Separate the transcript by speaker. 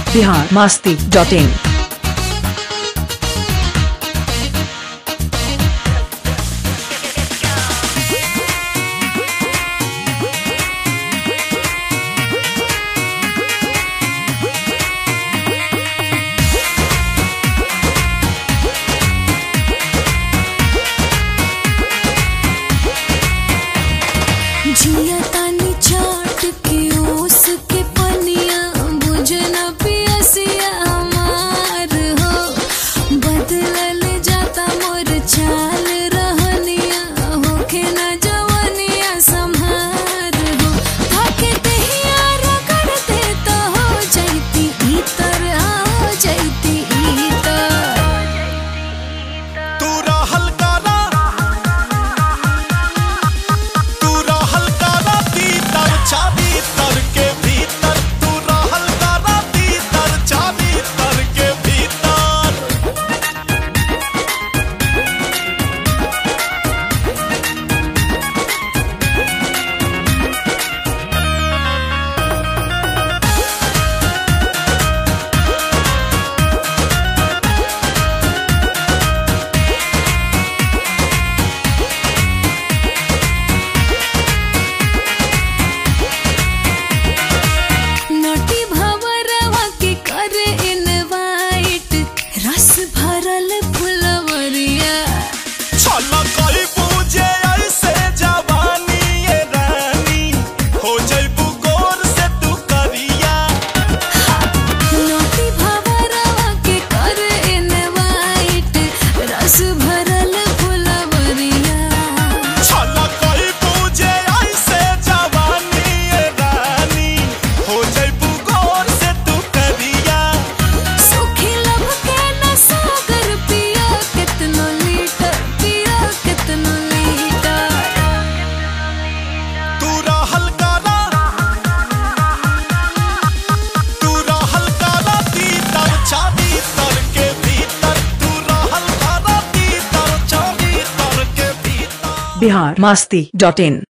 Speaker 1: biharmasti.in।
Speaker 2: जिया तानी चाट के ओस के पनिया बुझे न पियसिया हमार हो। बदलल जाता मोर चाल रहनिया होखे न जवनिया संभार हो। थाके देहिया रगड़ दे तो हो जैती इतर हो जैती इतर।
Speaker 3: तू रहल काला चाबी तर के भीतर, तू रहल काला भीतर चाबी तर के भीतर।
Speaker 2: नटी भवरवा के करे इनवाइट रस भरल फुलवरिया।
Speaker 3: छला कोई पूजे ऐसे जवानी ये रानी हो जइबू गोर से तू करिया।
Speaker 2: नटी भवरवा के करे इनवाइट रस भरल फुलवरिया।
Speaker 3: छला कोई पूजे ऐसे जवानी ये रानी हो जइबू गोर से तू करिया।
Speaker 2: सुखी लब के न सागर पिया कितनो लीटर पिया कितनो लीटर।
Speaker 3: तू रहल काला तीतर चाबी तर के भीतर, तू रहल काला तीतर चाबी तर के भीतर।
Speaker 1: biharmasti.in।